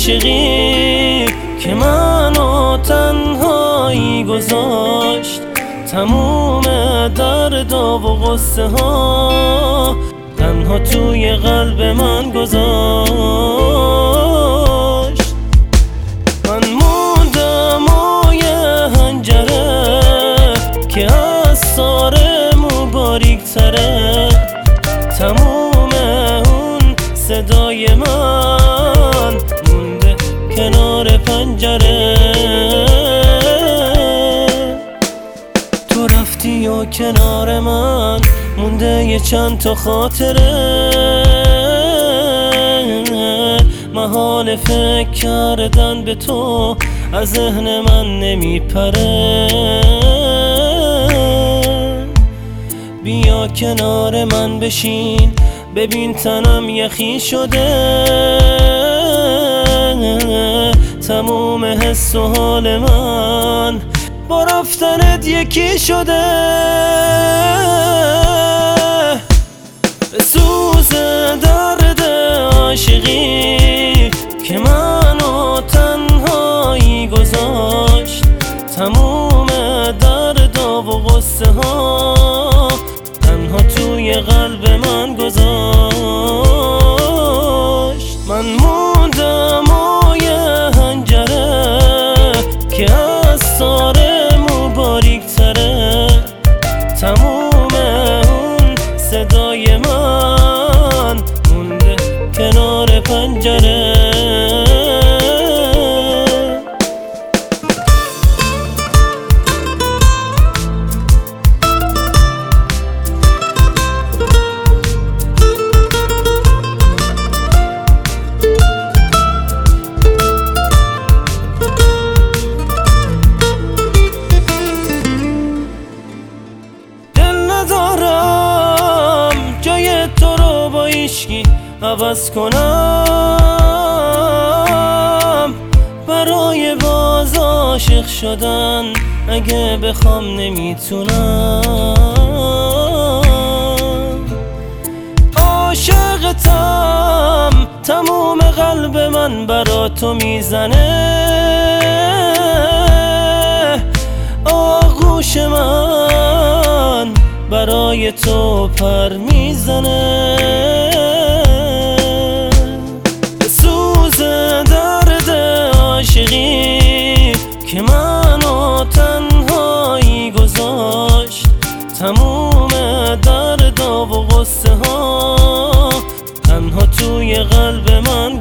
عاشقی که منو تنهایی گذاشت، تموم درد و غصه ها تنها توی قلب من گذاشت. من موندم و یه هنجره که از سارمو باریک تره، تموم اون صدای من مونده کنار پنجره. تو رفتی و کنار من مونده یه چند تا خاطره، محال فکر کردن به تو از ذهن من نمیپره. بیا کنار من بشین، ببین تنم یخی شده، تموم حس و حال من با رفتنت یکی شده. به سوز درد عاشقی که منو تنهایی گذاشت، تموم درد و غصه ها تنها توی قلب من گذاشت. من موندم و یه هنجره که از سارمو باریک تره، تموم اون صدای من مونده کنار پنجره. جای تو رو با عشقی عوض کنم، برای باز عاشق شدن اگه بخوام نمیتونم. عاشقتم، تموم قلب من برا تو میزنه، آغوش من برای تو پر میزنه. به سوز درد عاشقی که منو تنهایی گذاشت، تموم درد و غصه ها تنها توی قلب من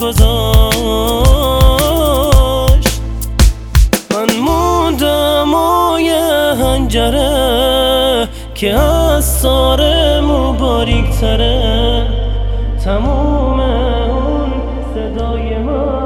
گذاشت. من موندم و یه هنجره که از سارمو باریک تره، تموم اون صدای من